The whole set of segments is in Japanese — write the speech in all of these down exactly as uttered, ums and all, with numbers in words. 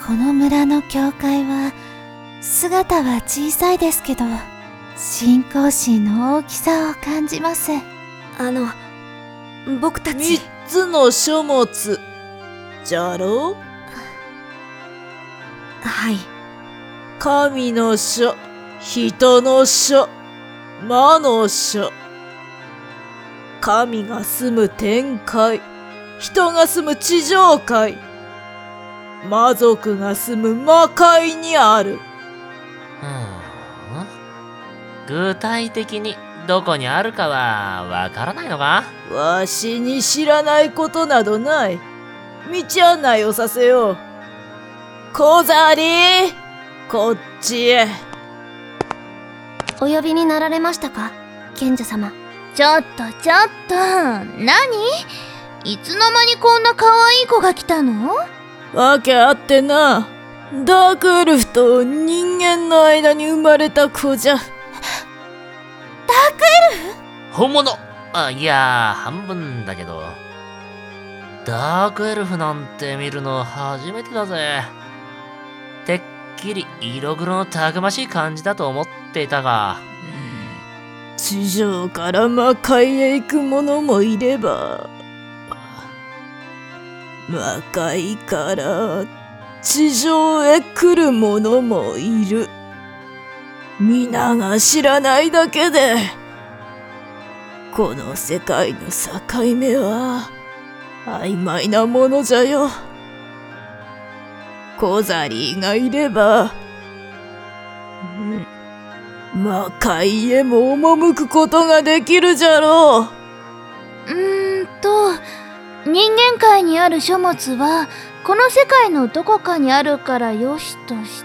この村の教会は姿は小さいですけど、信仰心の大きさを感じます。 あの、僕たち三つの書物じゃろ。 はい。 神の書、人の書、魔の書。神が住む天界、人が住む地上界、魔族が住む魔界にある。 ふーん。具体的にどこにあるかはわからないのか？ わしに知らないことなどない。道案内をさせよう。小ザリー、こっちへ。 お呼びになられましたか、賢者様。 ちょっとちょっと、何？いつの間にこんな可愛い子が来たの？ わけあってな。ダークエルフと人間の間に生まれた子じゃ。ダークエルフ？ 本物。あ、いや半分だけど。ダークエルフなんて見るの初めてだぜ。てっきり色黒のたくましい感じだと思っていたが、 地上から魔界へ行く者もいれば、魔界から地上へ来る者もいる。皆が知らないだけで、この世界の境目は曖昧なものじゃよ。コザリーがいれば、魔界へも赴くことができるじゃろう。 うーんと、人間界にある書物はこの世界のどこかにあるからよしとして、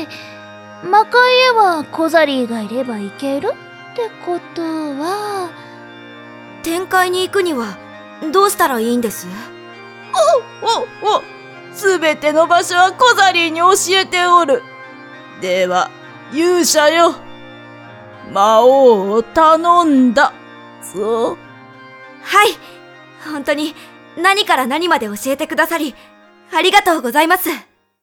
魔界へはコザリーがいれば行けるってことは、 天界に行くにはどうしたらいいんです？ おおお、すべての場所はコザリーに教えておる。では勇者よ、魔王を頼んだぞ。 はい、本当に何から何まで教えてくださりありがとうございます。